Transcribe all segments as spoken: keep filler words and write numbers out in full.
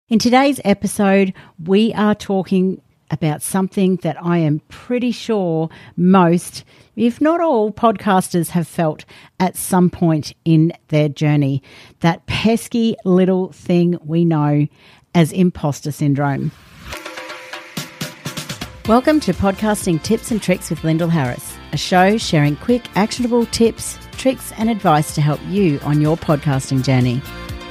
In today's episode, we are talking about something that I am pretty sure most, if not all, podcasters have felt at some point in their journey. That pesky little thing we know as imposter syndrome. Welcome to Podcasting Tips and Tricks with Lyndall Harris, a show sharing quick, actionable tips, tricks and advice to help you on your podcasting journey.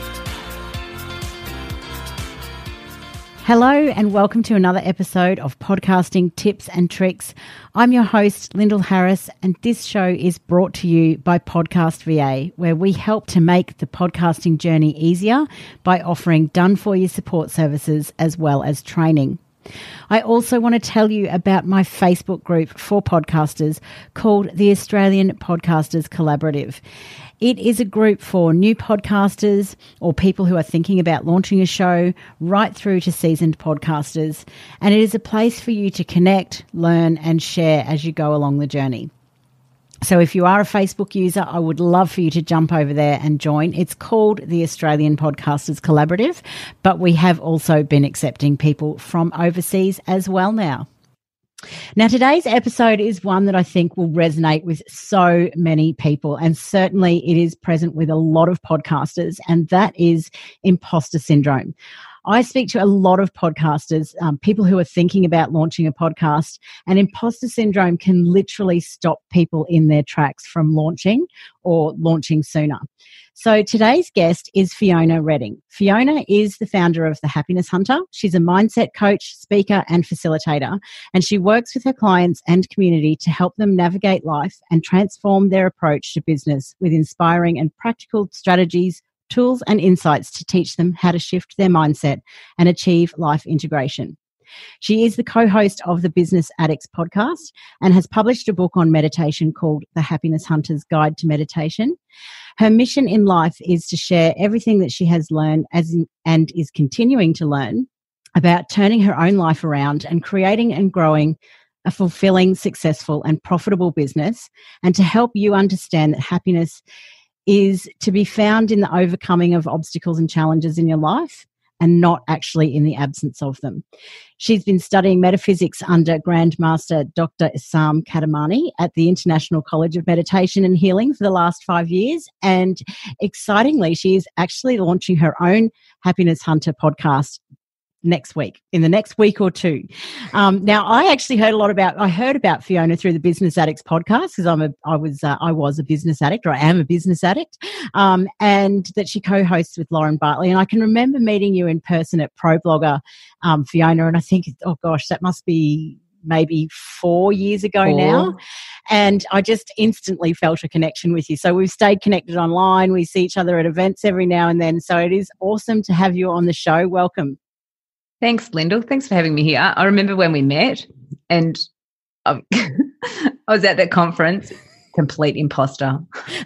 Hello and welcome to another episode of Podcasting Tips and Tricks. I'm your host, Lyndall Harris, and this show is brought to you by Podcast V A, where we help to make the podcasting journey easier by offering done-for-you support services as well as training. I also want to tell you about my Facebook group for podcasters called the Australian Podcasters Collaborative. It is a group for new podcasters or people who are thinking about launching a show, right through to seasoned podcasters. And it is a place for you to connect, learn and share as you go along the journey. So if you are a Facebook user, I would love for you to jump over there and join. It's called the Australian Podcasters Collaborative, but we have also been accepting people from overseas as well now. Now, today's episode is one that I think will resonate with so many people, and certainly it is present with a lot of podcasters, and that is imposter syndrome. I speak to a lot of podcasters, um, people who are thinking about launching a podcast, and imposter syndrome can literally stop people in their tracks from launching or launching sooner. So today's guest is Fiona Redding. Fiona is the founder of The Happiness Hunter. She's a mindset coach, speaker and facilitator, and she works with her clients and community to help them navigate life and transform their approach to business with inspiring and practical strategies, tools and insights to teach them how to shift their mindset and achieve life integration. She is the co-host of the Business Addicts podcast and has published a book on meditation called The Happiness Hunter's Guide to Meditation. Her mission in life is to share everything that she has learned as in, and is continuing to learn about turning her own life around and creating and growing a fulfilling, successful and profitable business, and to help you understand that happiness is to be found in the overcoming of obstacles and challenges in your life and not actually in the absence of them. She's been studying metaphysics under Grandmaster Doctor Issam Kadamani at the International College of Meditation and Healing for the last five years. And excitingly, she is actually launching her own Happiness Hunter podcast next week, in the next week or two. Um, now, I actually heard a lot about, I heard about Fiona through the Business Addicts podcast because I'm a, I was, uh, I was a business addict, or I am a business addict, um, and that she co-hosts with Lauren Bartley. And I can remember meeting you in person at ProBlogger, um, Fiona, and I think, oh gosh, that must be maybe four years ago four. now. And I just instantly felt a connection with you. So we've stayed connected online. We see each other at events every now and then. So it is awesome to have you on the show. Welcome. Thanks, Lyndall. Thanks for having me here. I remember when we met and I, I was at that conference, complete imposter.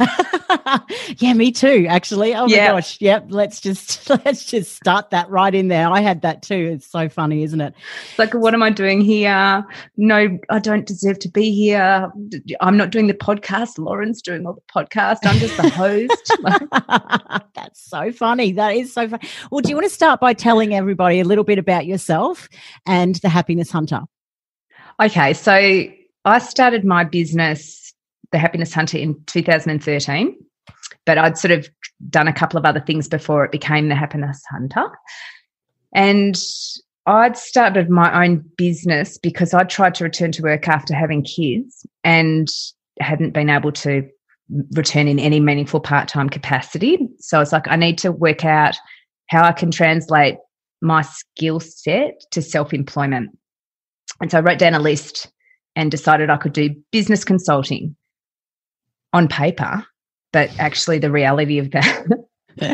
Yeah, me too, actually. Oh yeah. my gosh. Yep. Let's just, let's just start that right in there. I had that too. It's so funny, isn't it? It's like, what am I doing here? No, I don't deserve to be here. I'm not doing the podcast. Lauren's doing all the podcast. I'm just the host. That's so funny. That is so funny. Well, do you want to start by telling everybody a little bit about yourself and the Happiness Hunter? Okay. So I started my business, The Happiness Hunter, in two thousand thirteen. But I'd sort of done a couple of other things before it became the Happiness Hunter. And I'd started my own business because I'd tried to return to work after having kids and hadn't been able to return in any meaningful part-time capacity. So I was like, I need to work out how I can translate my skill set to self-employment. And so I wrote down a list and decided I could do business consulting on paper. But actually the reality of that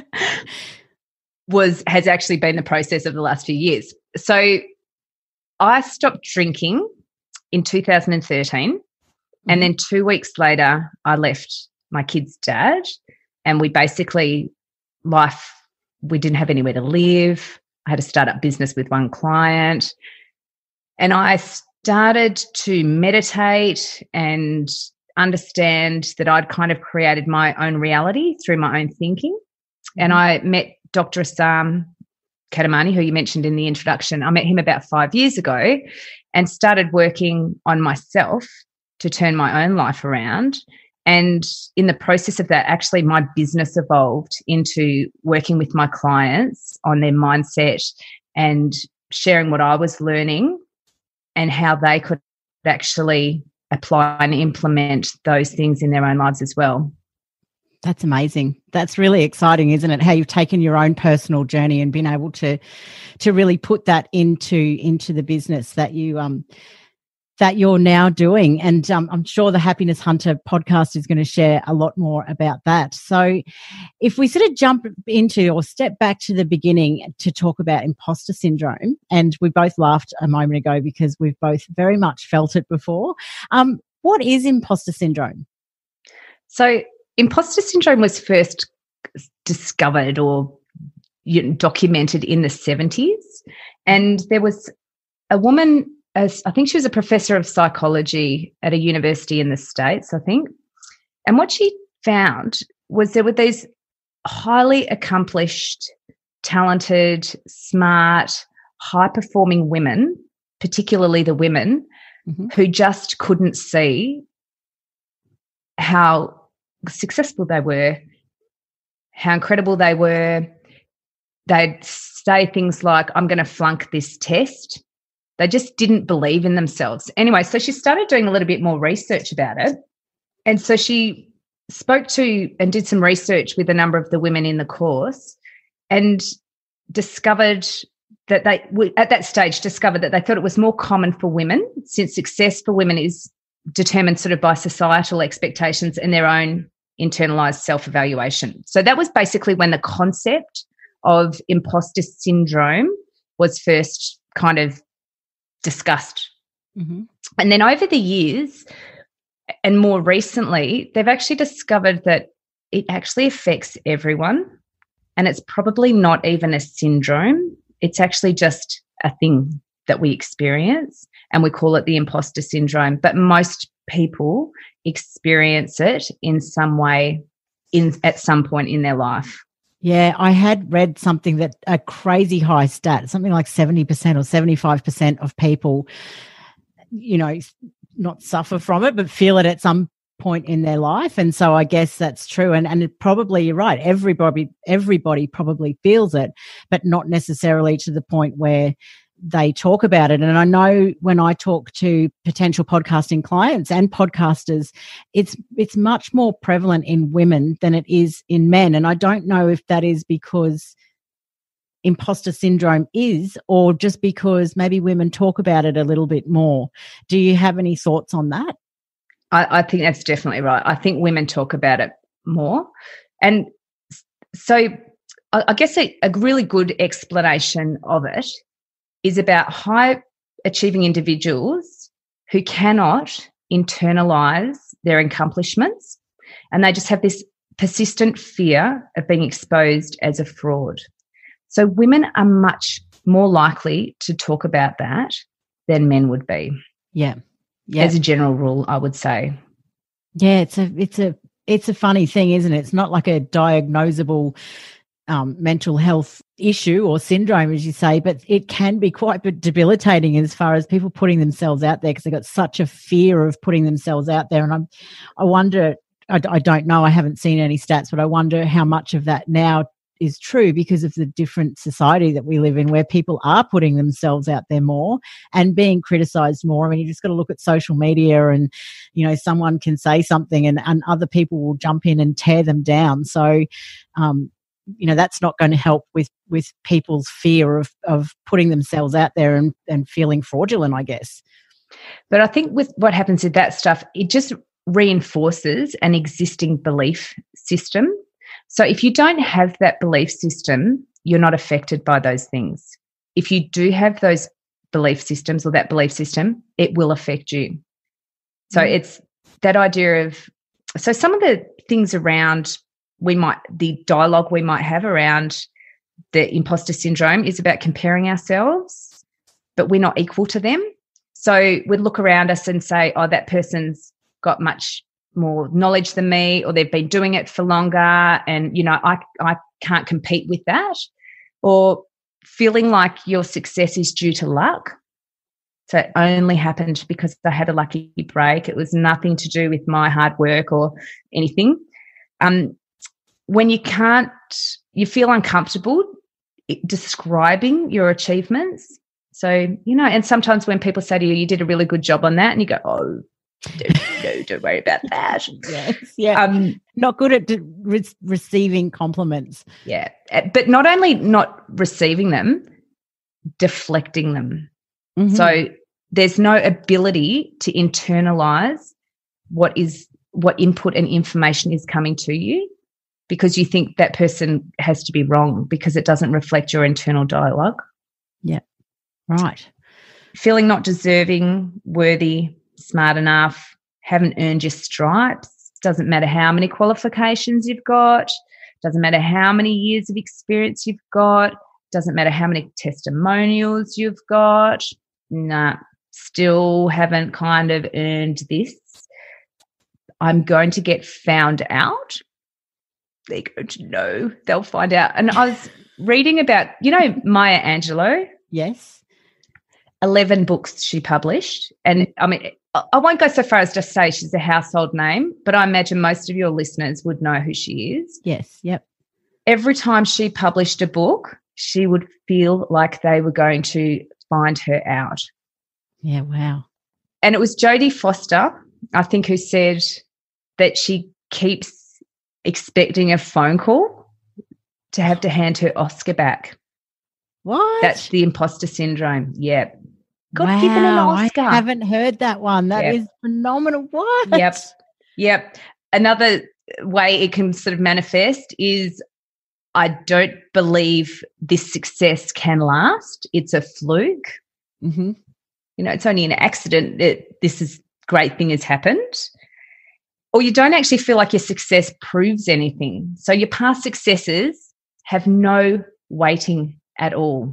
was has actually been the process of the last few years. So I stopped drinking in two thousand thirteen, mm-hmm. and then two weeks later I left my kid's dad, and we basically, life, we didn't have anywhere to live. I had to start up business with one client, and I started to meditate and understand that I'd kind of created my own reality through my own thinking. Mm-hmm. And I met Doctor Issam Katamani, who you mentioned in the introduction. I met him about five years ago and started working on myself to turn my own life around. And in the process of that, actually my business evolved into working with my clients on their mindset and sharing what I was learning and how they could actually apply and implement those things in their own lives as well. That's amazing. That's really exciting, isn't it? How you've taken your own personal journey and been able to to really put that into into the business that you um that you're now doing. And um, I'm sure the Happiness Hunter podcast is going to share a lot more about that. So if we sort of jump into or step back to the beginning to talk about imposter syndrome, and we both laughed a moment ago because we've both very much felt it before. Um, what is imposter syndrome? So imposter syndrome was first discovered or you know, documented in the seventies. And there was a woman, as I think she was a professor of psychology at a university in the States, I think. And what she found was there were these highly accomplished, talented, smart, high-performing women, particularly the women, mm-hmm. who just couldn't see how successful they were, how incredible they were. They'd say things like, I'm going to flunk this test. They just didn't believe in themselves. Anyway, so she started doing a little bit more research about it. And so she spoke to and did some research with a number of the women in the course and discovered that they, at that stage, discovered that they thought it was more common for women, since success for women is determined sort of by societal expectations and their own internalized self-evaluation. So that was basically when the concept of imposter syndrome was first kind of discussed. Mm-hmm. And then over the years, and more recently, they've actually discovered that it actually affects everyone, and it's probably not even a syndrome. It's actually just a thing that we experience, and we call it the imposter syndrome. But most people experience it in some way in at some point in their life. Yeah, I had read something that a crazy high stat, something like seventy percent or seventy-five percent of people, you know, not suffer from it, but feel it at some point in their life. And so I guess that's true. And and it probably, you're right, everybody, everybody probably feels it, but not necessarily to the point where they talk about it. And I know when I talk to potential podcasting clients and podcasters, it's it's much more prevalent in women than it is in men. And I don't know if that is because imposter syndrome is, or just because maybe women talk about it a little bit more. Do you have any thoughts on that? I, I think that's definitely right. I think women talk about it more. And so I, I guess a, a really good explanation of it is about high achieving individuals who cannot internalize their accomplishments, and they just have this persistent fear of being exposed as a fraud. So women are much more likely to talk about that than men would be. Yeah. Yeah. As a general rule, I would say. Yeah, it's a it's a it's a funny thing, isn't it? It's not like a diagnosable Um, mental health issue or syndrome, as you say, but it can be quite debilitating as far as people putting themselves out there, because they've got such a fear of putting themselves out there. And I'm, I wonder, I, I don't know, I haven't seen any stats, but I wonder how much of that now is true because of the different society that we live in, where people are putting themselves out there more and being criticised more. I mean, you just got to look at social media and, you know, someone can say something and, and other people will jump in and tear them down. So, um, you know, that's not going to help with, with people's fear of, of putting themselves out there and, and feeling fraudulent, I guess. But I think with what happens with that stuff, it just reinforces an existing belief system. So if you don't have that belief system, you're not affected by those things. If you do have those belief systems or that belief system, it will affect you. So mm. it's that idea of, so some of the things around we might, the dialogue we might have around the imposter syndrome is about comparing ourselves, but we're not equal to them. So we'd look around us and say, oh, that person's got much more knowledge than me, or they've been doing it for longer, and, you know, I, I can't compete with that. Or feeling like your success is due to luck. So it only happened because I had a lucky break. It was nothing to do with my hard work or anything. Um, when you can't, you feel uncomfortable describing your achievements. So, you know, and sometimes when people say to you, you did a really good job on that, and you go, oh, don't, no, don't worry about that. Yes, yeah. Um, not good at de- re- receiving compliments. Yeah. But not only not receiving them, deflecting them. Mm-hmm. So there's no ability to internalize what is what input and information is coming to you, because you think that person has to be wrong because it doesn't reflect your internal dialogue. Yeah. Right. Feeling not deserving, worthy, smart enough, haven't earned your stripes. Doesn't matter how many qualifications you've got. Doesn't matter how many years of experience you've got. Doesn't matter how many testimonials you've got. Nah, still haven't kind of earned this. I'm going to get found out. They're going to know. They'll find out. And I was reading about, you know, Maya Angelou? Yes. eleven books she published. And, I mean, I won't go so far as to say she's a household name, but I imagine most of your listeners would know who she is. Yes, yep. Every time she published a book, she would feel like they were going to find her out. Yeah, wow. And it was Jodie Foster, I think, who said that she keeps expecting a phone call to have to hand her Oscar back. What? That's the imposter syndrome. Yeah. Got wow, given an Oscar. I haven't heard that one. That yep. is phenomenal. What? Yep. Yep. Another way it can sort of manifest is, I don't believe this success can last. It's a fluke. Mm-hmm. You know, it's only an accident that this is great thing has happened. Or you don't actually feel like your success proves anything. So your past successes have no weighting at all.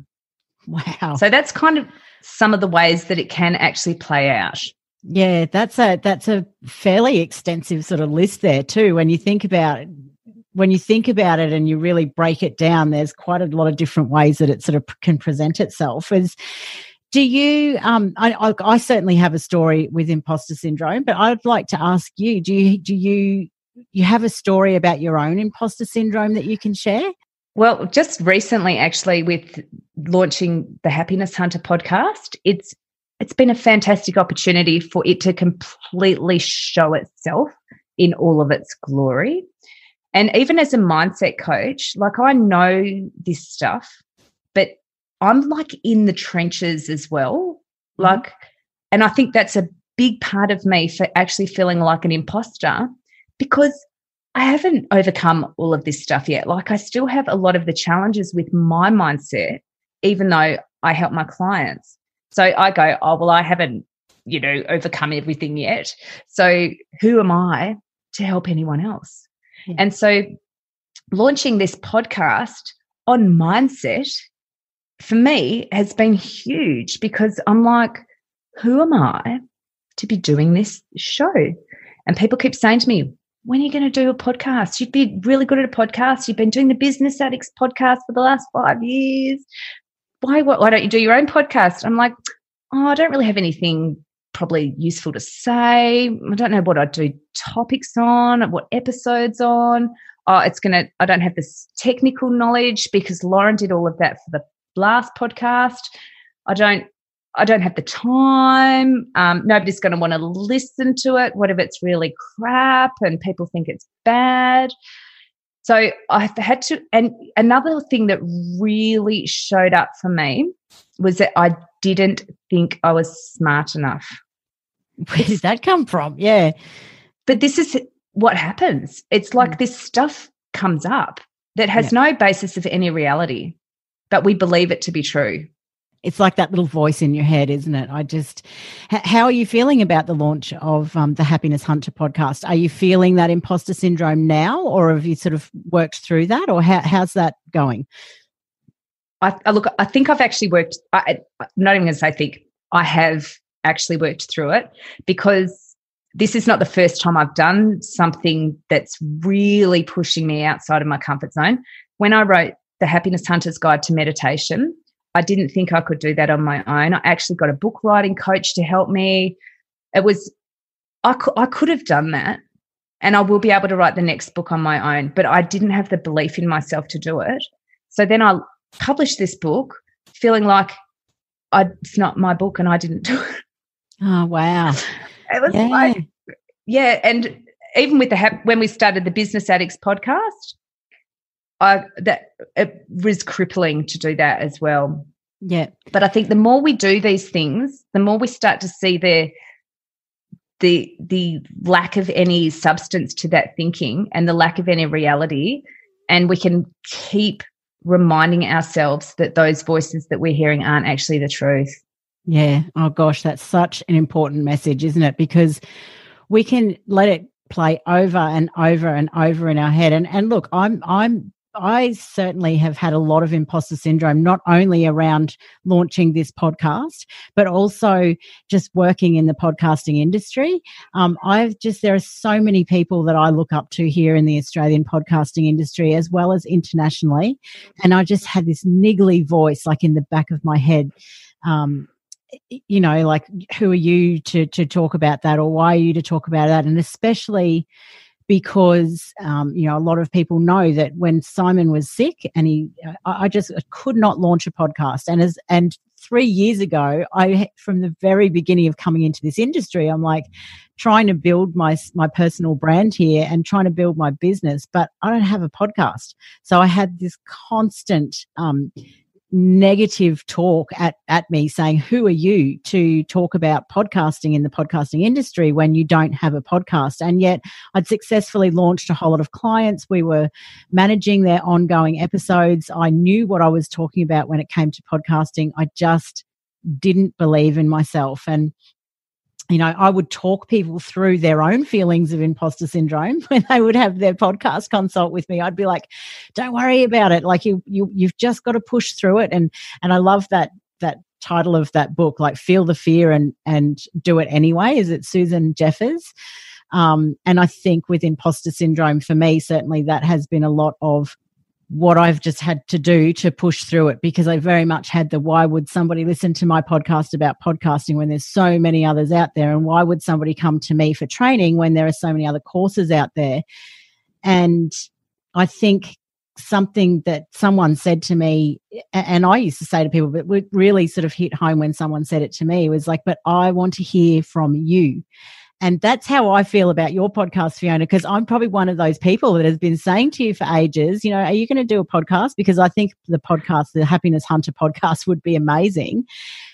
Wow. So that's kind of some of the ways that it can actually play out. Yeah, that's a that's a fairly extensive sort of list there too. When you think about it, when you think about it and you really break it down, there's quite a lot of different ways that it sort of can present itself. Is do you? Um, I, I, I certainly have a story with imposter syndrome, but I'd like to ask you: Do you do you you have a story about your own imposter syndrome that you can share? Well, just recently, actually, with launching the Happiness Hunter podcast, it's it's been a fantastic opportunity for it to completely show itself in all of its glory. And even as a mindset coach, like, I know this stuff, but I'm like in the trenches as well. Like, mm-hmm. and I think that's a big part of me for actually feeling like an imposter, because I haven't overcome all of this stuff yet. Like, I still have a lot of the challenges with my mindset, even though I help my clients. So I go, oh, well, I haven't, you know, overcome everything yet. So who am I to help anyone else? Yeah. And so launching this podcast on mindset for me has been huge, because I'm like, who am I to be doing this show? And people keep saying to me, when are you going to do a podcast? You'd be really good at a podcast. You've been doing the Business Addicts podcast for the last five years. Why, why don't you do your own podcast? I'm like, oh, I don't really have anything probably useful to say. I don't know what I'd do topics on, what episodes on. Oh, it's going to, I don't have this technical knowledge because Lauren did all of that for the last podcast. I don't, I don't have the time. Um, nobody's going to want to listen to it. What if it's really crap and people think it's bad? So I've had to, and another thing that really showed up for me was that I didn't think I was smart enough. Where did that come from? Yeah. But this is what happens. It's like mm. this stuff comes up that has yeah. no basis of any reality, but we believe it to be true. It's like that little voice in your head, isn't it? I just, h- how are you feeling about the launch of um, the Happiness Hunter podcast? Are you feeling that imposter syndrome now, or have you sort of worked through that, or how, how's that going? I, I look, I think I've actually worked, I, I'm not even going to say think, I have actually worked through it, because this is not the first time I've done something that's really pushing me outside of my comfort zone. When I wrote the Happiness Hunter's Guide to Meditation, I didn't think I could do that on my own. I actually got a book writing coach to help me. It was, I could, I could have done that, and I will be able to write the next book on my own, but I didn't have the belief in myself to do it. So then I published this book feeling like I, it's not my book and I didn't do it. Oh, wow. It was yeah. like, yeah. And even with the, when we started the Business Addicts podcast, I, that it was crippling to do that as well. Yeah. But I think the more we do these things, the more we start to see the, the, the lack of any substance to that thinking and the lack of any reality. And we can keep reminding ourselves that those voices that we're hearing aren't actually the truth. Yeah. Oh, gosh, that's such an important message, isn't it? Because we can let it play over and over and over in our head. And and look, I'm I'm I certainly have had a lot of imposter syndrome, not only around launching this podcast, but also just working in the podcasting industry. Um, I've just, there are so many people that I look up to here in the Australian podcasting industry, as well as internationally. And I just had this niggly voice, like in the back of my head, um, you know, like, who are you to to talk about that, or why are you to talk about that? And especially because, um, you know, a lot of people know that when Simon was sick and he, I, I just could not launch a podcast. And as, and three years ago, I, from the very beginning of coming into this industry, I'm like trying to build my, my personal brand here and trying to build my business, but I don't have a podcast. So I had this constant, um, negative talk at, at me saying, who are you to talk about podcasting in the podcasting industry when you don't have a podcast? And yet I'd successfully launched a whole lot of clients. We were managing their ongoing episodes. I knew what I was talking about when it came to podcasting. I just didn't believe in myself. And you know, I would talk people through their own feelings of imposter syndrome when they would have their podcast consult with me. I'd be like, don't worry about it. Like you, you, you've just got to push through it. And, and I love that, that title of that book, like Feel the Fear and, and Do It Anyway. Is it Susan Jeffers? Um, and I think with imposter syndrome, for me, certainly that has been a lot of what I've just had to do to push through it, because I very much had the, why would somebody listen to my podcast about podcasting when there's so many others out there? And why would somebody come to me for training when there are so many other courses out there? And I think something that someone said to me, and I used to say to people, but it really sort of hit home when someone said it to me, was like, but I want to hear from you. And that's how I feel about your podcast, Fiona, because I'm probably one of those people that has been saying to you for ages, you know, are you going to do a podcast? Because I think the podcast, the Happiness Hunter podcast, would be amazing.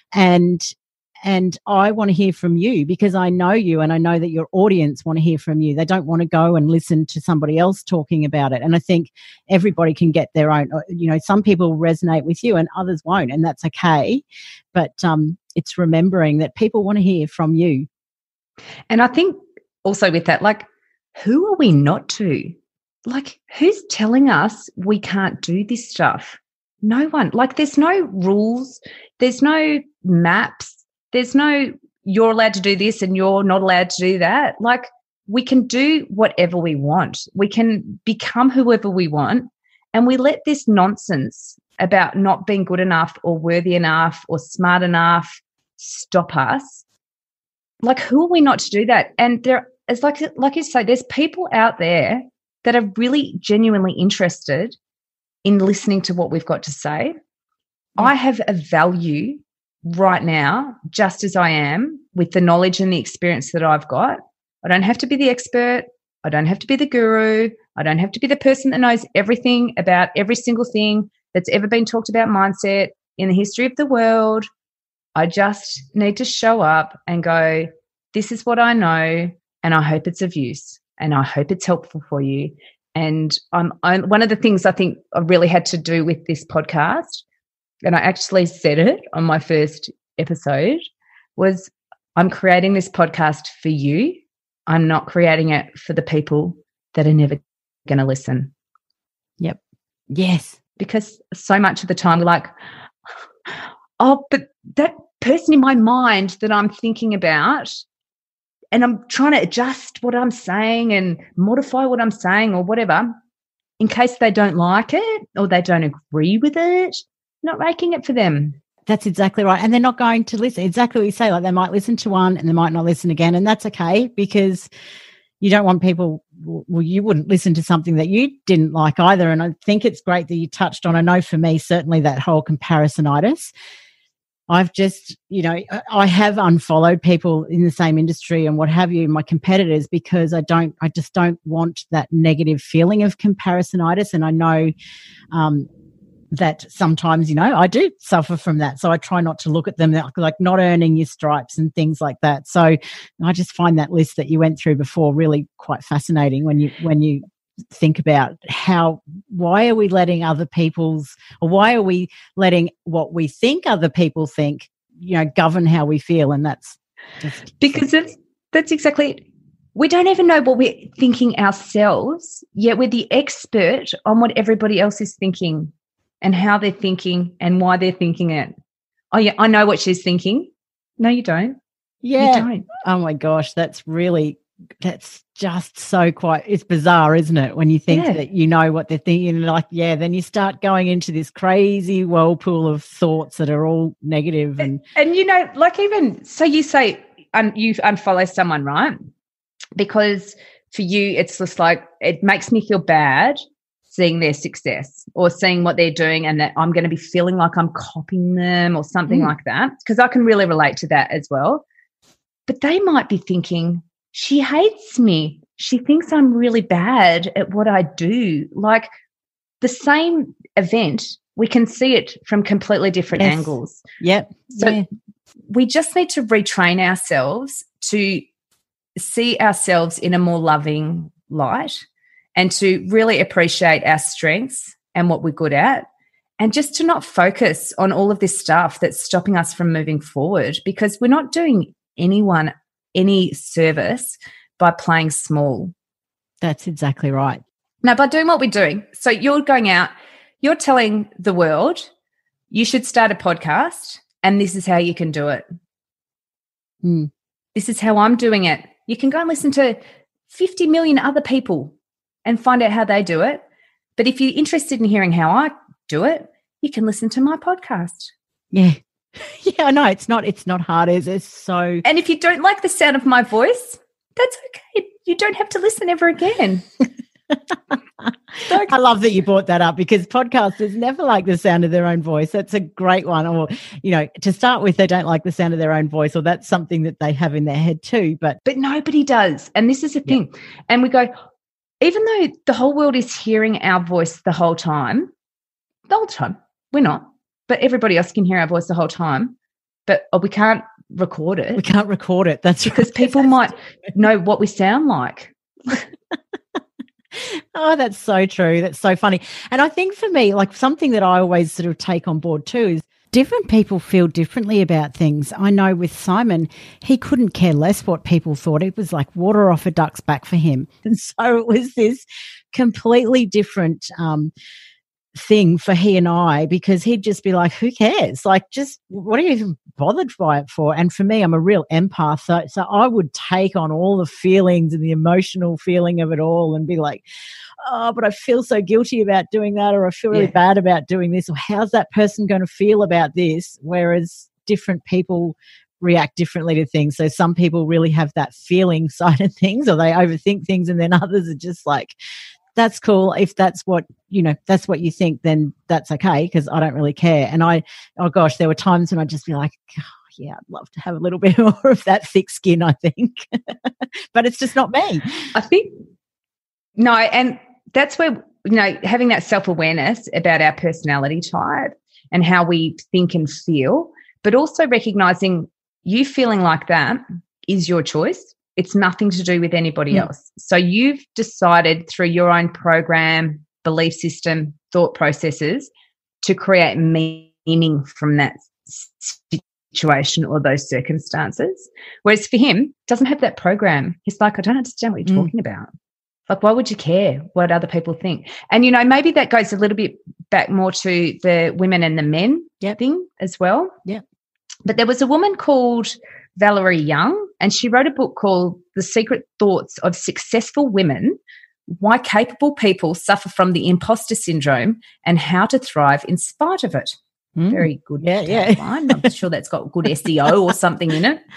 And and I want to hear from you because I know you and I know that your audience want to hear from you. They don't want to go and listen to somebody else talking about it. And I think everybody can get their own, you know, some people resonate with you and others won't, and that's okay. But um, it's remembering that people want to hear from you. And I think also with that, like, who are we not to? Like, who's telling us we can't do this stuff? No one. Like, there's no rules. There's no maps. There's no, you're allowed to do this and you're not allowed to do that. Like, we can do whatever we want. We can become whoever we want. And we let this nonsense about not being good enough or worthy enough or smart enough stop us. Like, who are we not to do that? And there is, like, like you say, there's people out there that are really genuinely interested in listening to what we've got to say. Yeah. I have a value right now, just as I am, with the knowledge and the experience that I've got. I don't have to be the expert. I don't have to be the guru. I don't have to be the person that knows everything about every single thing that's ever been talked about mindset in the history of the world. I just need to show up and go, this is what I know, and I hope it's of use, and I hope it's helpful for you. And I'm, I'm one of the things I think I really had to do with this podcast, and I actually said it on my first episode, was I'm creating this podcast for you. I'm not creating it for the people that are never going to listen. Yep. Yes. Because so much of the time we're like, oh, but that person in my mind that I'm thinking about, and I'm trying to adjust what I'm saying and modify what I'm saying or whatever, in case they don't like it or they don't agree with it, not making it for them. That's exactly right. And they're not going to listen. Exactly what you say. Like they might listen to one and they might not listen again. And that's okay, because you don't want people, well, you wouldn't listen to something that you didn't like either. And I think it's great that you touched on, I know for me, certainly that whole comparisonitis. I've just, you know, I have unfollowed people in the same industry and what have you, my competitors, because I don't, I just don't want that negative feeling of comparisonitis. And I know, um, that sometimes, you know, I do suffer from that. So I try not to look at them like not earning your stripes and things like that. So I just find that list that you went through before really quite fascinating when you when you think about how, why are we letting other people's, or why are we letting what we think other people think, you know, govern how we feel? And that's just because it's, that's exactly it. We don't even know what we're thinking ourselves, yet we're the expert on what everybody else is thinking and how they're thinking and why they're thinking it. Oh, yeah, I know what she's thinking. No, you don't. Yeah. You don't. Oh, my gosh, that's really, that's just so quite, it's bizarre, isn't it, when you think yeah. that you know what they're thinking, like, yeah, then you start going into this crazy whirlpool of thoughts that are all negative. And, and, and you know, like even, so you say um, you unfollow someone, right? Because for you, it's just like, it makes me feel bad seeing their success or seeing what they're doing and that I'm going to be feeling like I'm copying them or something mm. like that, because I can really relate to that as well. But they might be thinking, she hates me. She thinks I'm really bad at what I do. Like the same event, we can see it from completely different yes. angles. Yep. So yeah. we just need to retrain ourselves to see ourselves in a more loving light and to really appreciate our strengths and what we're good at, and just to not focus on all of this stuff that's stopping us from moving forward, because we're not doing anyone any service by playing small. That's exactly right. Now, by doing what we're doing, so you're going out, you're telling the world you should start a podcast and this is how you can do it. Mm. This is how I'm doing it. You can go and listen to fifty million other people and find out how they do it. But if you're interested in hearing how I do it, you can listen to my podcast. Yeah. Yeah, I know. It's not, it's not hard, is it? So. And if you don't like the sound of my voice, that's okay. You don't have to listen ever again. I love that you brought that up, because podcasters never like the sound of their own voice. That's a great one. Or, you know, to start with, they don't like the sound of their own voice, or that's something that they have in their head too. But but nobody does. And this is the thing. Yeah. And we go, even though the whole world is hearing our voice the whole time, the whole time, we're not, but everybody else can hear our voice the whole time, but oh, we can't record it. We can't record it. That's because right. people might know what we sound like. Oh, that's so true. That's so funny. And I think for me, like something that I always sort of take on board too is different people feel differently about things. I know with Simon, he couldn't care less what people thought. It was like water off a duck's back for him. And so it was this completely different um, thing for he and I, because he'd just be like, who cares? Like, just what are you even bothered by it for? And for me, I'm a real empath. So, so I would take on all the feelings and the emotional feeling of it all and be like, oh, but I feel so guilty about doing that, or I feel really yeah. bad about doing this, or how's that person going to feel about this? Whereas different people react differently to things. So some people really have that feeling side of things, or they overthink things, and then others are just like, that's cool. If that's what, you know, that's what you think, then that's okay, because I don't really care. And I, oh gosh, there were times when I'd just be like, oh, yeah, I'd love to have a little bit more of that thick skin, I think. But it's just not me. I think, no, and that's where, you know, having that self-awareness about our personality type and how we think and feel, but also recognizing you feeling like that is your choice. It's nothing to do with anybody mm. else. So you've decided through your own program, belief system, thought processes to create meaning from that situation or those circumstances. Whereas for him, doesn't have that program. He's like, I don't understand what you're mm. talking about. Like, why would you care what other people think? And, you know, maybe that goes a little bit back more to the women and the men yep. thing as well. Yeah. But there was a woman called Valerie Young, and she wrote a book called The Secret Thoughts of Successful Women, Why Capable People Suffer from the Imposter Syndrome and How to Thrive in Spite of It. Mm. Very good Yeah, yeah. tagline. I'm sure that's got good S E O or something in it.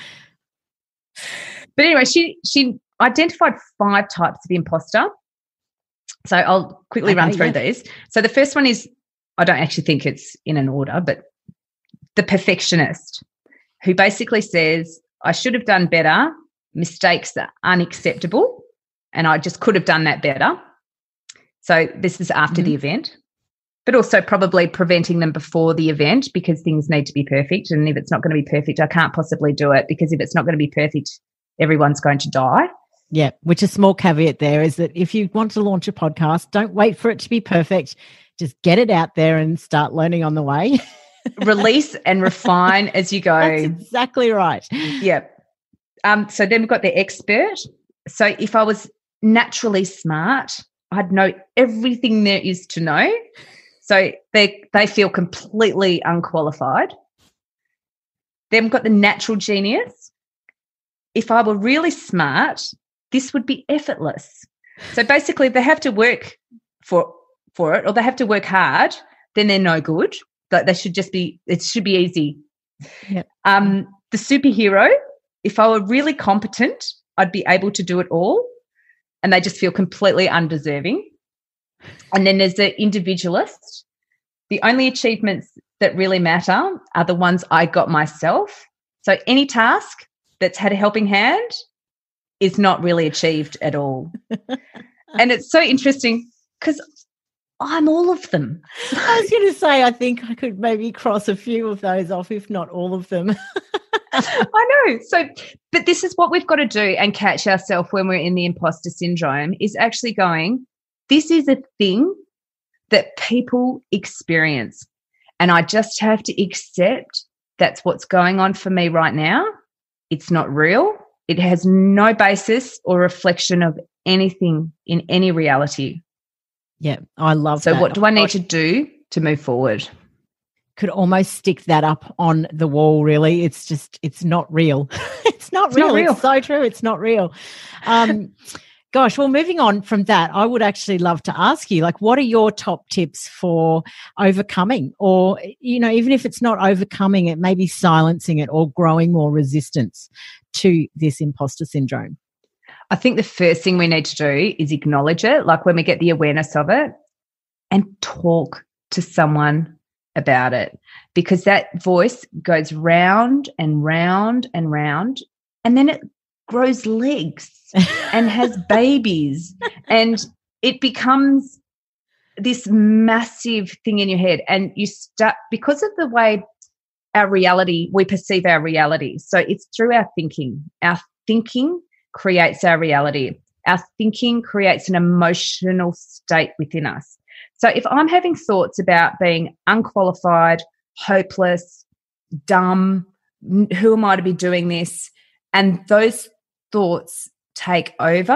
But anyway, she she identified five types of imposter. So I'll quickly Okay, run through yeah. these. So the first one is, I don't actually think it's in an order, but the perfectionist, who basically says, I should have done better, mistakes are unacceptable, and I just could have done that better. So this is after Mm-hmm. the event, but also probably preventing them before the event because things need to be perfect. And if it's not going to be perfect, I can't possibly do it, because if it's not going to be perfect, everyone's going to die. Yeah, which a small caveat there is that if you want to launch a podcast, don't wait for it to be perfect. Just get it out there and start learning on the way. Release and refine as you go. That's exactly right. Yeah. Um, so then we've got the expert. So if I was naturally smart, I'd know everything there is to know. So they they feel completely unqualified. Then we've got the natural genius. If I were really smart, this would be effortless. So basically they have to work for for it, or they have to work hard, then they're no good. But they should just be, it should be easy. Yep. Um, the superhero, if I were really competent, I'd be able to do it all, and they just feel completely undeserving. And then there's the individualist. The only achievements that really matter are the ones I got myself. So any task that's had a helping hand is not really achieved at all. And it's so interesting because I'm all of them. I was going to say, I think I could maybe cross a few of those off, if not all of them. I know. So, but this is what we've got to do and catch ourselves when we're in the imposter syndrome, is actually going, this is a thing that people experience, and I just have to accept that's what's going on for me right now. It's not real. It has no basis or reflection of anything in any reality. Yeah, I love so that. So what do I need to do to move forward? Could almost stick that up on the wall, really. It's just, it's not real. it's not it's real. Not real. It's so true. It's not real. Um, gosh, well, moving on from that, I would actually love to ask you, like, what are your top tips for overcoming, or, you know, even if it's not overcoming it, maybe silencing it or growing more resistance to this imposter syndrome? I think the first thing we need to do is acknowledge it, like when we get the awareness of it, and talk to someone about it, because that voice goes round and round and round, and then it grows legs and has babies, and it becomes this massive thing in your head. And you start, because of the way our reality, we perceive our reality. So it's through our thinking. Our thinking creates our reality. Our thinking creates an emotional state within us. So if I'm having thoughts about being unqualified, hopeless, dumb, who am I to be doing this, and those thoughts take over,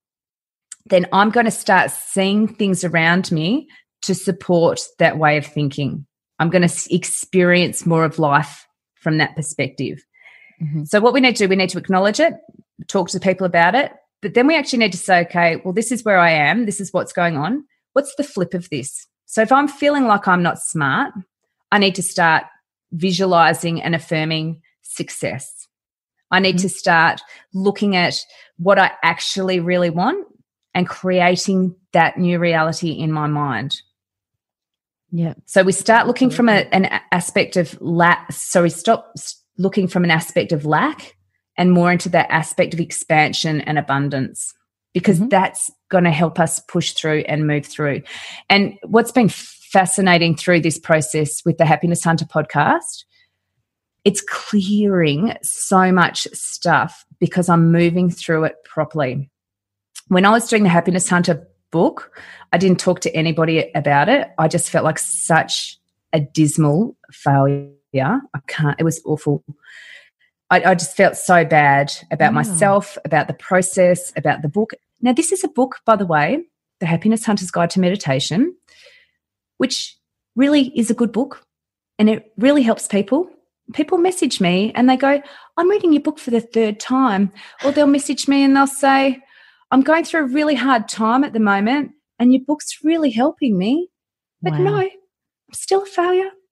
then I'm going to start seeing things around me to support that way of thinking. I'm going to experience more of life from that perspective. Mm-hmm. So what we need to do, we need to acknowledge it, talk to people about it, but then we actually need to say, okay, well, this is where I am. This is what's going on. What's the flip of this? So if I'm feeling like I'm not smart, I need to start visualizing and affirming success. I need mm-hmm. to start looking at what I actually really want and creating that new reality in my mind. Yeah. So we start looking from a, an aspect of lack. So we stop looking from an aspect of lack and more into that aspect of expansion and abundance, because mm-hmm. that's going to help us push through and move through. And what's been fascinating through this process with the Happiness Hunter podcast, it's clearing so much stuff because I'm moving through it properly. When I was doing the Happiness Hunter book, I didn't talk to anybody about it. I just felt like such a dismal failure. I can't, it was awful. I, I just felt so bad about yeah. myself, about the process, about the book. Now, this is a book, by the way, The Happiness Hunter's Guide to Meditation, which really is a good book, and it really helps people. People message me and they go, I'm reading your book for the third time. Or they'll message me and they'll say, I'm going through a really hard time at the moment and your book's really helping me. But wow. no, I'm still a failure.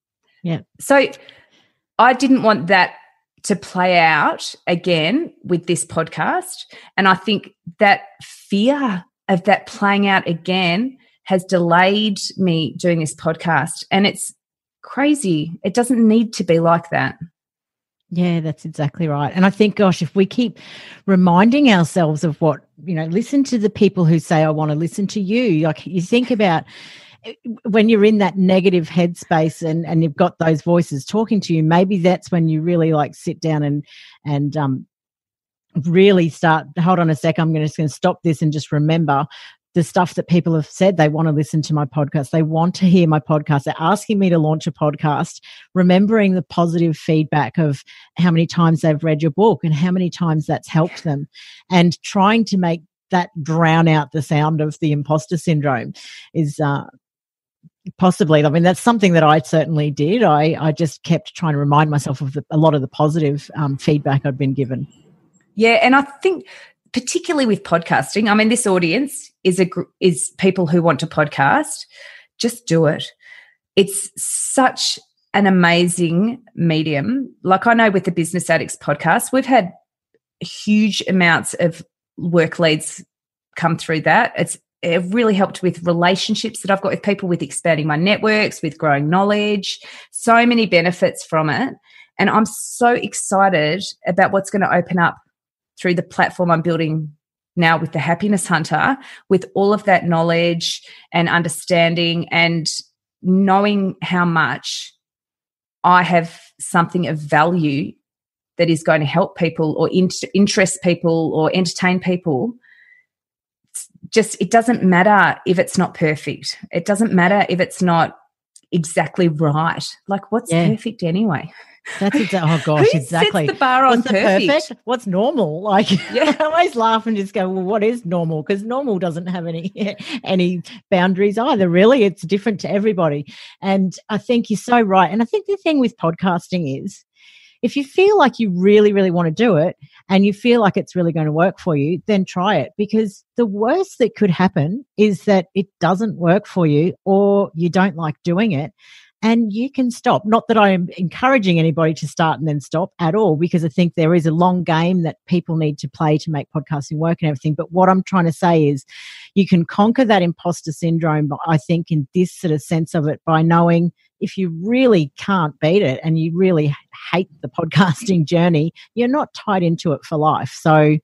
Yeah. So I didn't want that to play out again with this podcast. And I think that fear of that playing out again has delayed me doing this podcast. And it's crazy. It doesn't need to be like that. Yeah, that's exactly right. And I think, gosh, if we keep reminding ourselves of what, you know, listen to the people who say, I want to listen to you. Like, you think about when you're in that negative headspace and, and you've got those voices talking to you, maybe that's when you really like sit down and, and, um, really start, hold on a sec, I'm gonna, just going to stop this and just remember the stuff that people have said. They want to listen to my podcast. They want to hear my podcast. They're asking me to launch a podcast, remembering the positive feedback of how many times they've read your book and how many times that's helped them, and trying to make that drown out the sound of the imposter syndrome is uh, possibly, I mean, that's something that I certainly did. I, I just kept trying to remind myself of the, a lot of the positive um, feedback I'd been given. Yeah, and I think particularly with podcasting, I mean, this audience is a is people who want to podcast. Just do it. It's such an amazing medium. Like, I know with the Business Addicts podcast, we've had huge amounts of work leads come through that. It's it really helped with relationships that I've got with people, with expanding my networks, with growing knowledge, so many benefits from it. And I'm so excited about what's going to open up through the platform I'm building now with the Happiness Hunter, with all of that knowledge and understanding and knowing how much I have something of value that is going to help people or in- interest people or entertain people. It's just, it doesn't matter if it's not perfect. It doesn't matter if it's not exactly right. Like, what's yeah. perfect anyway? That's exactly. Oh gosh, Who exactly. Sets the bar on What's perfect? perfect? What's normal? Like, yeah. I always laugh and just go, "Well, what is normal?" Because normal doesn't have any any boundaries either. Really, it's different to everybody. And I think you're so right. And I think the thing with podcasting is, if you feel like you really, really want to do it and you feel like it's really going to work for you, then try it. Because the worst that could happen is that it doesn't work for you or you don't like doing it. And you can stop. Not that I am encouraging anybody to start and then stop at all, because I think there is a long game that people need to play to make podcasting work and everything. But what I'm trying to say is you can conquer that imposter syndrome, I think, in this sort of sense of it, by knowing if you really can't beat it and you really hate the podcasting journey, you're not tied into it for life. So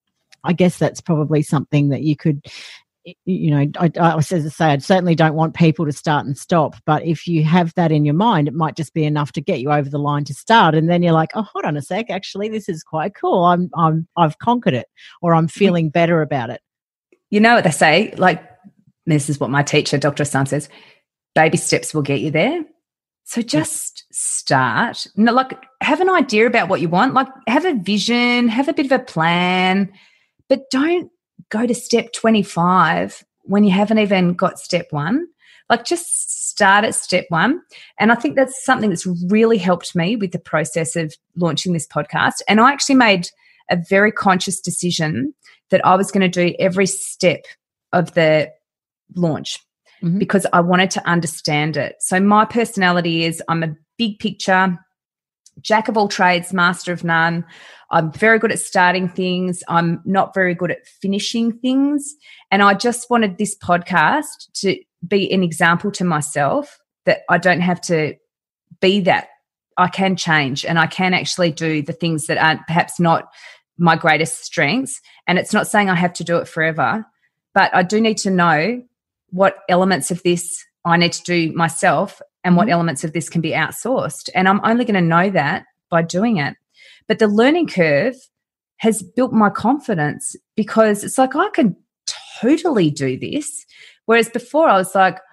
I guess that's probably something that you could, you know, I, I, as I say, I certainly don't want people to start and stop, but if you have that in your mind, it might just be enough to get you over the line to start, and then you're like, oh, hold on a sec, actually, this is quite cool. I'm, I'm, I've conquered it, or I'm feeling better about it. You know what they say? Like, this is what my teacher, Doctor Hassan, says: baby steps will get you there. So just start. No, like, have an idea about what you want. Like, have a vision, have a bit of a plan, but don't go to step twenty-five when you haven't even got step one. Like, just start at step one. And I think that's something that's really helped me with the process of launching this podcast. And I actually made a very conscious decision that I was going to do every step of the launch mm-hmm. because I wanted to understand it. So my personality is, I'm a big picture, jack of all trades, master of none. I'm very good at starting things. I'm not very good at finishing things. And I just wanted this podcast to be an example to myself that I don't have to be that. I can change and I can actually do the things that aren't perhaps not my greatest strengths. And it's not saying I have to do it forever, but I do need to know what elements of this I need to do myself and what mm-hmm. elements of this can be outsourced. And I'm only going to know that by doing it. But the learning curve has built my confidence, because it's like, I can totally do this. Whereas before I was like,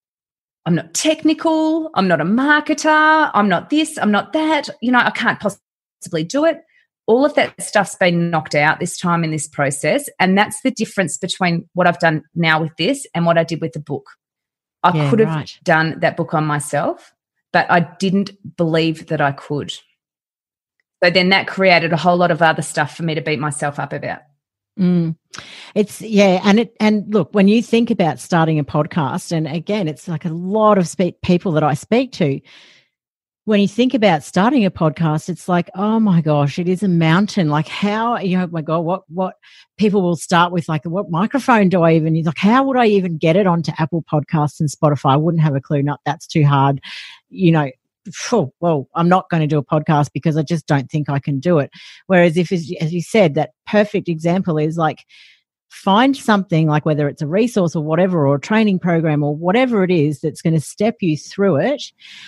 I'm not technical, I'm not a marketer, I'm not this, I'm not that, you know, I can't possibly do it. All of that stuff's been knocked out this time in this process. And that's the difference between what I've done now with this and what I did with the book. I yeah, could have right. done that book on myself, but I didn't believe that I could. So then that created a whole lot of other stuff for me to beat myself up about. Mm. It's yeah. And it, and look, when you think about starting a podcast, and again, it's like a lot of spe- people that I speak to, when you think about starting a podcast, it's like, oh my gosh, it is a mountain. Like how, you know, my God, what, what people will start with, like, what microphone do I even use? Like, how would I even get it onto Apple Podcasts and Spotify? I wouldn't have a clue. Not, that's too hard. You know, phew, well, I'm not going to do a podcast because I just don't think I can do it. Whereas if, as you said, that perfect example is like, find something like whether it's a resource or whatever, or a training program or whatever it is that's going to step you through it,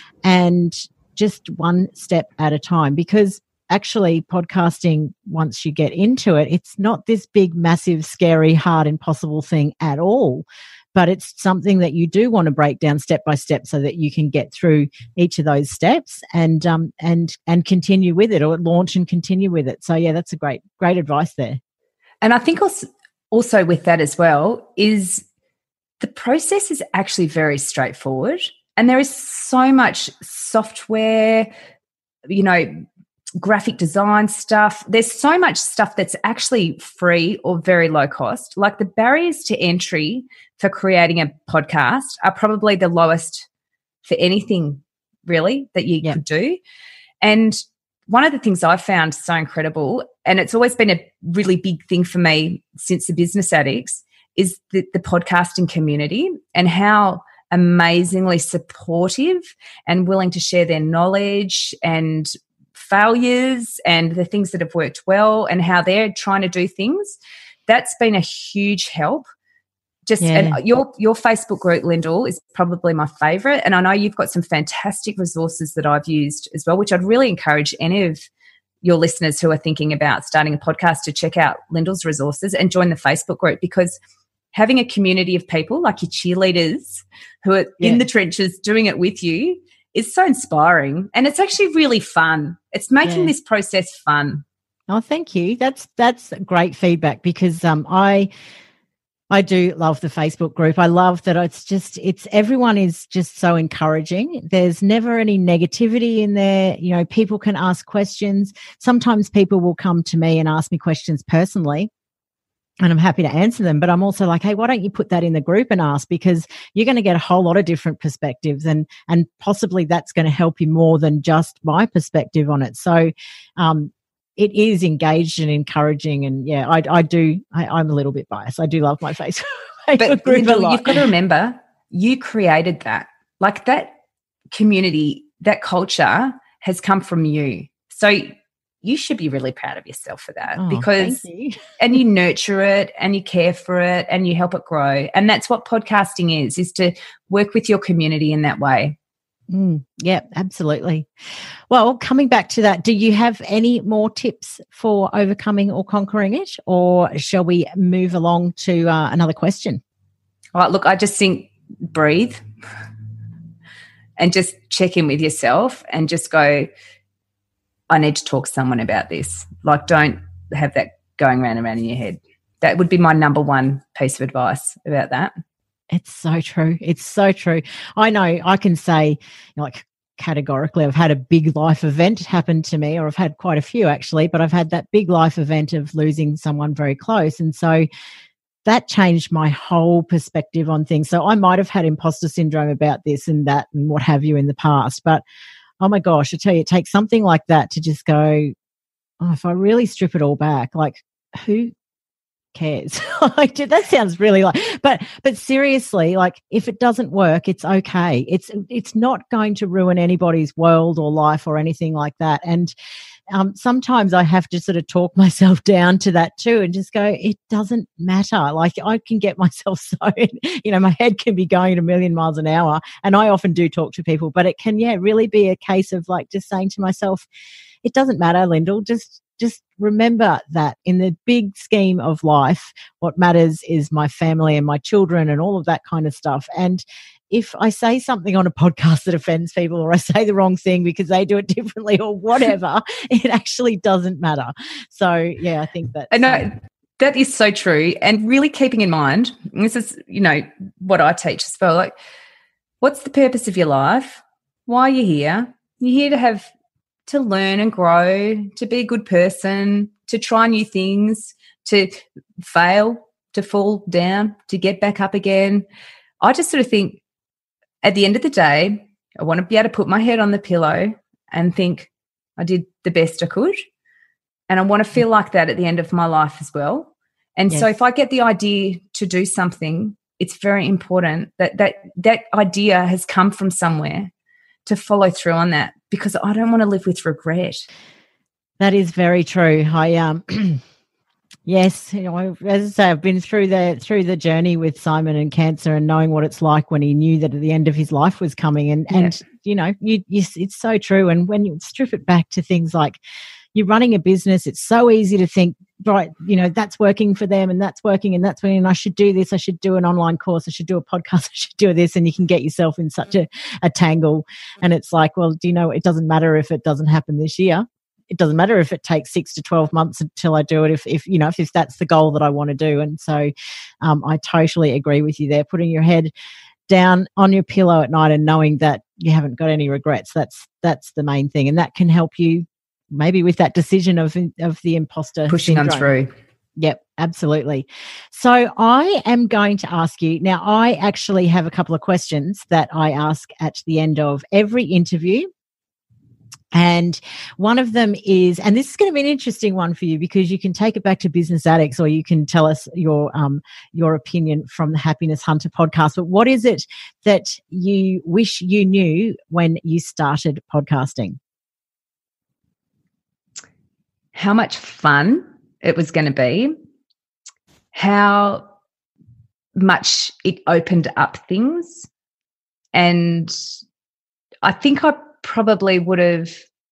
and just one step at a time. Because actually podcasting, once you get into it, it's not this big, massive, scary, hard, impossible thing at all. But it's something that you do want to break down step by step so that you can get through each of those steps and um and and continue with it, or launch and continue with it. So yeah, that's a great, great advice there. And I think also, also with that as well is the process is actually very straightforward, and there is so much software, you know, graphic design stuff. There's so much stuff that's actually free or very low cost. Like the barriers to entry for creating a podcast are probably the lowest for anything really that you yeah. could do. And one of the things I've found so incredible, and it's always been a really big thing for me since the Business Addicts, is the, the podcasting community, and how amazingly supportive and willing to share their knowledge and failures and the things that have worked well and how they're trying to do things. That's been a huge help. Just yeah. and your your Facebook group, Lyndall, is probably my favourite, and I know you've got some fantastic resources that I've used as well, which I'd really encourage any of your listeners who are thinking about starting a podcast to check out Lyndall's resources and join the Facebook group, because having a community of people like your cheerleaders who are yeah. in the trenches doing it with you is so inspiring, and it's actually really fun. It's making yeah. this process fun. Oh, thank you. That's that's great feedback, because um, I. I do love the Facebook group. I love that it's just, it's everyone is just so encouraging. There's never any negativity in there. You know, people can ask questions. Sometimes people will come to me and ask me questions personally, and I'm happy to answer them. But I'm also like, hey, why don't you put that in the group and ask? Because you're going to get a whole lot of different perspectives, and and possibly that's going to help you more than just my perspective on it. So, um, it is engaged and encouraging, and yeah, I, I do. I, I'm a little bit biased. I do love my Facebook but group a lot. You've got to remember, you created that. Like that community, that culture has come from you. So you should be really proud of yourself for that, oh, because you. and you nurture it and you care for it and you help it grow. And that's what podcasting is: is to work with your community in that way. Mm, yeah, absolutely. Well, coming back to that, do you have any more tips for overcoming or conquering it, or shall we move along to uh, another question? All right, look, I just think breathe and just check in with yourself and just go, I need to talk to someone about this. Like, don't have that going round and round in your head. That would be my number one piece of advice about that. It's so true. It's so true. I know I can say, you know, like categorically, I've had a big life event happen to me, or I've had quite a few actually, but I've had that big life event of losing someone very close. And so that changed my whole perspective on things. So I might have had imposter syndrome about this and that and what have you in the past. But oh my gosh, I tell you, it takes something like that to just go, oh, if I really strip it all back, like who cares? Like, that sounds really like, but but seriously, like if it doesn't work, it's okay. It's it's not going to ruin anybody's world or life or anything like that. And um, sometimes I have to sort of talk myself down to that too, and just go, it doesn't matter. Like I can get myself so, you know, my head can be going at a million miles an hour, and I often do talk to people, but it can, yeah, really be a case of like just saying to myself, it doesn't matter, Lyndall, just Just remember that in the big scheme of life, what matters is my family and my children and all of that kind of stuff. And if I say something on a podcast that offends people, or I say the wrong thing because they do it differently or whatever, it actually doesn't matter. So, yeah, I think that. I know that is so true. And really keeping in mind, and this is, you know, what I teach as well, like, what's the purpose of your life? Why are you here? You're here to have to learn and grow, to be a good person, to try new things, to fail, to fall down, to get back up again. I just sort of think at the end of the day, I want to be able to put my head on the pillow and think I did the best I could. And I want to feel like that at the end of my life as well. And yes. So if I get the idea to do something, it's very important that that that idea has come from somewhere to follow through on that, because I don't want to live with regret. That is very true. I um yes, you know, as I say, I've been through the through the journey with Simon and cancer, and knowing what it's like when he knew that at the end of his life was coming. And yeah. and you know, you, you it's so true. And when you strip it back to things like you're running a business, it's so easy to think, right, you know, that's working for them and that's working and that's working, and I should do this, I should do an online course, I should do a podcast, I should do this, and you can get yourself in such a, a tangle. And it's like, well, do you know, it doesn't matter if it doesn't happen this year. It doesn't matter if it takes six to twelve months until I do it, if, if you know, if, if that's the goal that I want to do. And so um, I totally agree with you there. Putting your head down on your pillow at night and knowing that you haven't got any regrets, that's that's the main thing. And that can help you maybe with that decision of of the imposter pushing syndrome. On through. Yep, absolutely. So I am going to ask you now. I actually have a couple of questions that I ask at the end of every interview. And one of them is, and this is going to be an interesting one for you, because you can take it back to Business Addicts, or you can tell us your um your opinion from the Happiness Hunter podcast. But what is it that you wish you knew when you started podcasting? How much fun it was going to be, how much it opened up things. And I think I probably would have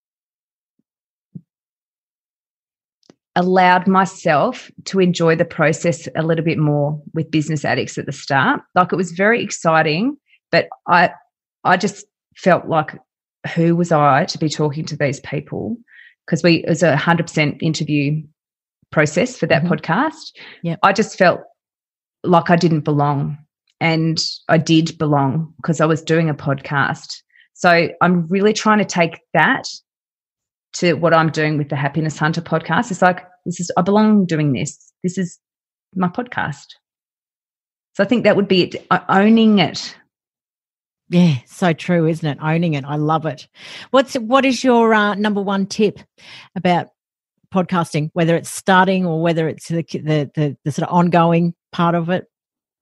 allowed myself to enjoy the process a little bit more with Business Addicts at the start. Like, it was very exciting, but I I just felt like, who was I to be talking to these people? Because we it was a one hundred percent interview process for that mm-hmm. podcast. Yep. I just felt like I didn't belong, and I did belong because I was doing a podcast. So I'm really trying to take that to what I'm doing with the Happiness Hunter podcast. It's like, this is, I belong doing this. This is my podcast. So I think that would be it, owning it. Yeah, so true, isn't it? Owning it. I love it. What's what is your uh, number one tip about podcasting, whether it's starting or whether it's the, the the the sort of ongoing part of it?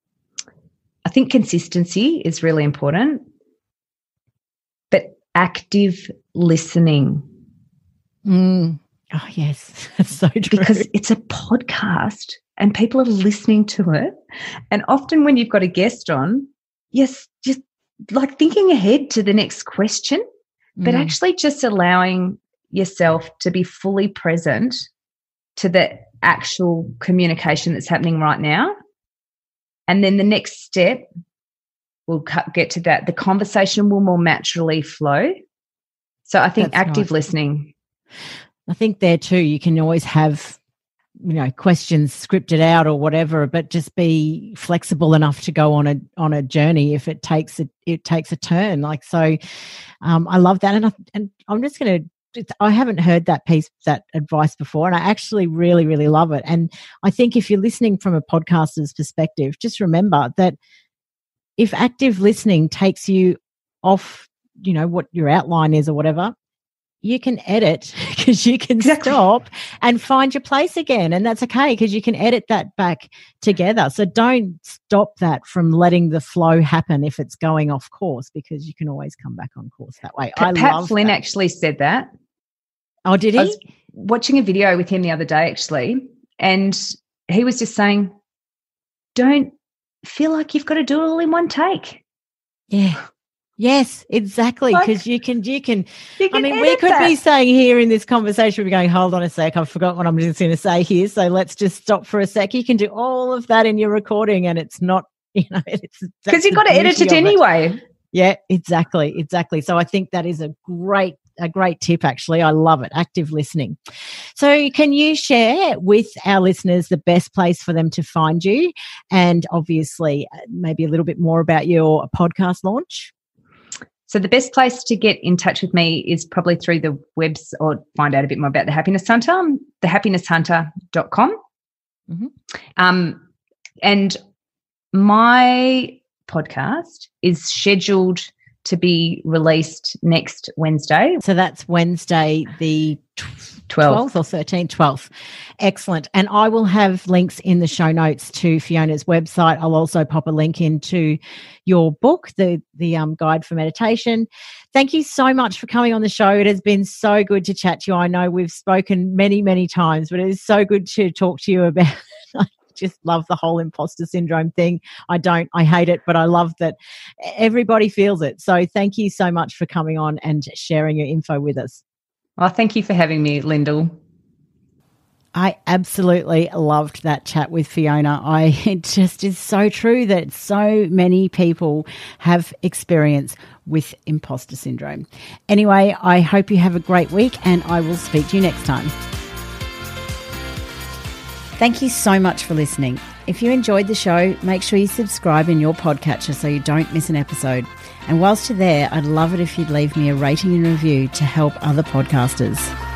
I think consistency is really important, but active listening. Mm. Oh, yes, so true. Because it's a podcast and people are listening to it. And often when you've got a guest on, yes, just like thinking ahead to the next question, but mm. actually just allowing yourself to be fully present to the actual communication that's happening right now. And then the next step, we'll get to that, the conversation will more naturally flow. So I think that's active right. listening. I think there too, you can always have, you know, questions scripted out or whatever, but just be flexible enough to go on a on a journey if it takes a it takes a turn. Like, so um, I love that, and I, and I'm just going to. I haven't heard that piece, that advice before, and I actually really, really love it. And I think if you're listening from a podcaster's perspective, just remember that if active listening takes you off, you know, what your outline is or whatever, you can edit, because you can exactly. stop and find your place again. And that's okay, because you can edit that back together. So don't stop that from letting the flow happen if it's going off course, because you can always come back on course that way. Pat, I Pat love Flynn that. actually said that. Oh, did he? I was watching a video with him the other day, actually, and he was just saying, don't feel like you've got to do it all in one take. Yeah. Yes, exactly. Because like, you can, you can, you can I mean, we could that. be saying here in this conversation, we're going, hold on a sec, I've forgotten what I'm just going to say here. So let's just stop for a sec. You can do all of that in your recording, and it's not, you know, it's because you've got to edit it anyway. It. Yeah, exactly. Exactly. So I think that is a great, a great tip, actually. I love it. Active listening. So can you share with our listeners the best place for them to find you, and obviously maybe a little bit more about your podcast launch? So the best place to get in touch with me is probably through the webs, or find out a bit more about the Happiness Hunter, the happiness hunter dot com. Mm-hmm. Um, and my podcast is scheduled to be released next Wednesday. So that's Wednesday the twelfth. twelfth or thirteenth, twelfth. Excellent. And I will have links in the show notes to Fiona's website. I'll also pop a link into your book, the, the um, Guide for Meditation. Thank you so much for coming on the show. It has been so good to chat to you. I know we've spoken many, many times, but it is so good to talk to you about I just love the whole imposter syndrome thing. I don't, I hate it, but I love that everybody feels it. So thank you so much for coming on and sharing your info with us. Well, thank you for having me, Lyndall. I absolutely loved that chat with Fiona. I, it just is so true that so many people have experience with imposter syndrome. Anyway, I hope you have a great week and I will speak to you next time. Thank you so much for listening. If you enjoyed the show, make sure you subscribe in your podcatcher so you don't miss an episode. And whilst you're there, I'd love it if you'd leave me a rating and review to help other podcasters.